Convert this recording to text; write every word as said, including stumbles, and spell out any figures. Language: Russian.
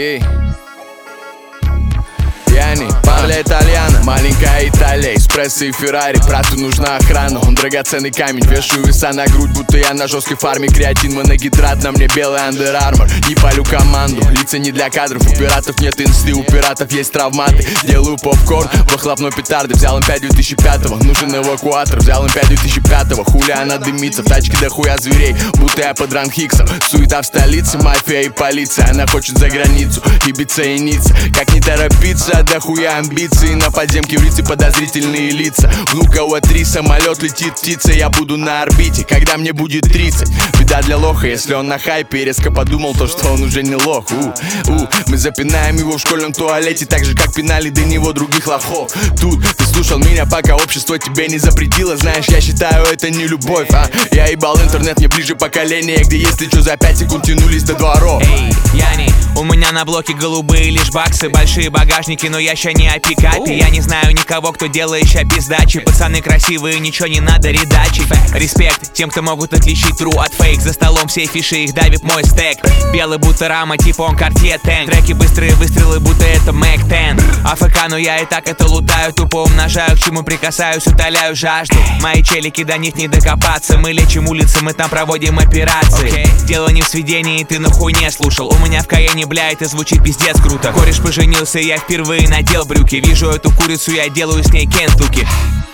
Ей. Яни, парля итальяна, маленькая Италия, эспрессо и Феррари, брату нужна охрана. Он драгоценный камень, вешаю веса на грудь, будто я на жесткой фарме. Креатин, моногидрат, на мне белый Under Armour. Не палю команду, лица не для кадров. У пиратов нет инсты, у пиратов есть травматы. Делаю попкорн, выхлопной петарды. Взял эм пять две тысячи пятого, нужен эвакуатор. Взял эм пять две тысячи пятого, хули она дымится. В тачке дохуя зверей, будто я под ранхиксом. Суета в столице, мафия и полиция. Она хочет за границу, Ибица и Ницца. Как не торопиться, дохуя амбиции. На подземке в Рице подозрительные лица. Внуково три, самолет летит птица. Я буду на орбите, когда мне будет тридцать. Беда для лоха, если он на хайпе. Резко подумал то, что он уже не лох. у, у, Мы запинаем его в школьном туалете, так же, как пинали до него других лохов. Тут ты слушал меня, пока общество тебе не запретило. Знаешь, я считаю, это не любовь, а я ебал интернет, мне ближе поколение, где если что за пять секунд тянулись до дворов. Эй, Яни, у меня на блоке голубые лишь баксы, большие багажники, но я ща не о пикапе. Я не знаю никого, кто делает ща пиздачи. Пацаны красивые, ничего не надо редачить. Респект тем, кто могут отличить true от фейк. За столом все фиши, их давит мой стек. Белый будто рама, типа он Cartier Tank. Треки быстрые выстрелы, будто это Мак десять. АФК, но я и так это лутаю. Тупо умножаю, к чему прикасаюсь, утоляю жажду. Мои челики, до них не докопаться. Мы лечим улицы, мы там проводим операции. okay. Дело не в сведении, ты нахуй не слушал. У меня в Каене, бля, это звучит пиздец круто. Кореш поженился, я впервые надел брюки. Вижу эту курицу, я делаю с ней кентуки.